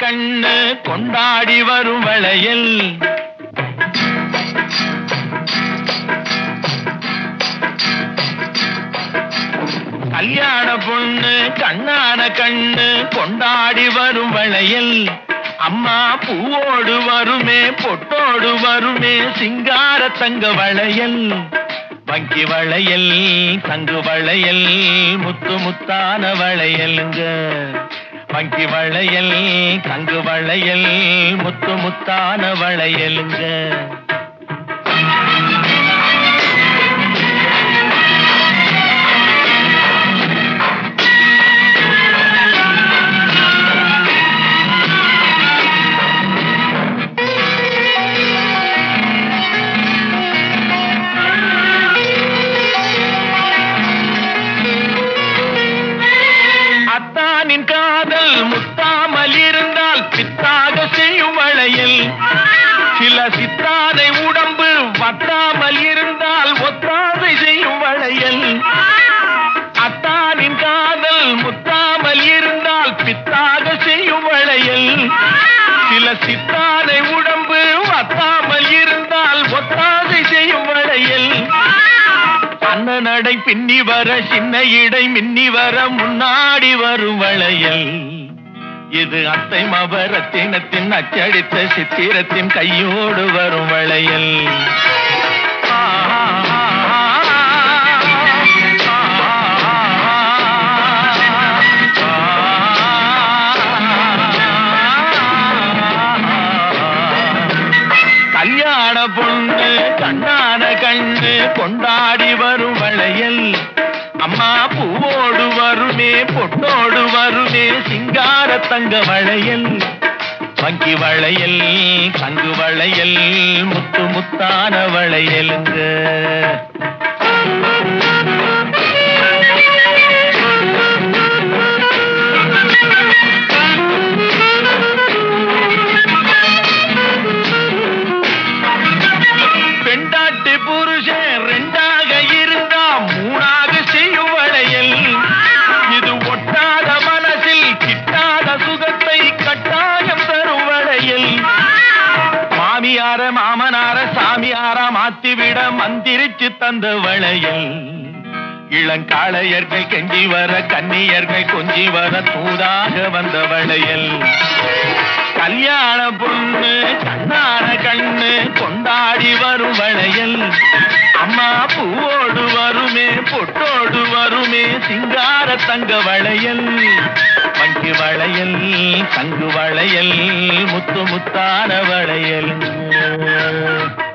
கண்ணு கொண்டாடி வரும் வளையல் கல்யாண பொண்ணு கண்ணான கண்ணு கொண்டாடி வரும் வளையல் அம்மா பூவோடு வருமே பொட்டோடு வருமே சிங்கார தங்க வளையல் வங்கி வளையல் தங்கு வளையல் முத்து முத்தான வளையலுங்க வங்கி வளையல் தங்கு வளையல் முத்து முத்தான வளையலுங்க காதல் முத்தாமல் இருந்தால் பித்தாக செய்யும் வளையல் சில சித்தாதை உடம்பு வத்தாமல் இருந்தால் ஒத்தாதை செய்யும் வளையல் அத்தானின் காதல் முத்தாமல் இருந்தால் பித்தாக செய்யும் வளையல் சில சித்தாதை உடம்பு வத்தாமல் இருந்தால் ஒத்தாதை செய்யும் வளையல் அண்ண நடை பின்னி வர சின்ன இடை மின்னி வர முன்னாடி வரும் வளையல் இது அத்தை மபரத்தினத்தின் அச்சடித்த சித்திரத்தின் கையோடு வரும் வளையல் கல்யாண பொண்ணு கண்ணான கண்ணு கொண்டாடி வரும் வளையல் அம்மா பூவோடு வருமே பொட்டோடு வருமே சிங்கார தங்க வளையல் வங்கி வளையல் தங்கு வளையல் முத்து முத்தான வளையலுங்க பெண்டாட்டி புருஷன் ரெண்டாக இருந்தா மூணாக செய்யும் வளையல் இது ஒட்டாத மனசில் கிட்டாத சுகத்தை கட்டாயம் தரும் வளையல் மாமியார மாமனார சாமியாரா மாத்திவிட மந்திரிச்சு தந்த வளையல் இளங்காளையர்கள் கெஞ்சி வர கன்னியர்கள் கொஞ்சி வர தூதாக வந்த வளையல் கல்யாண பொண்ணு கண்ணான கண்ணு கொண்டாடி வரும் வளையல் அம்மா பூவோடு வருமே பொட்டோடு வருமே சிங்கார தங்க வளையல் வங்கி வளையல் தங்கு வளையல் முத்து முத்தான வளையல்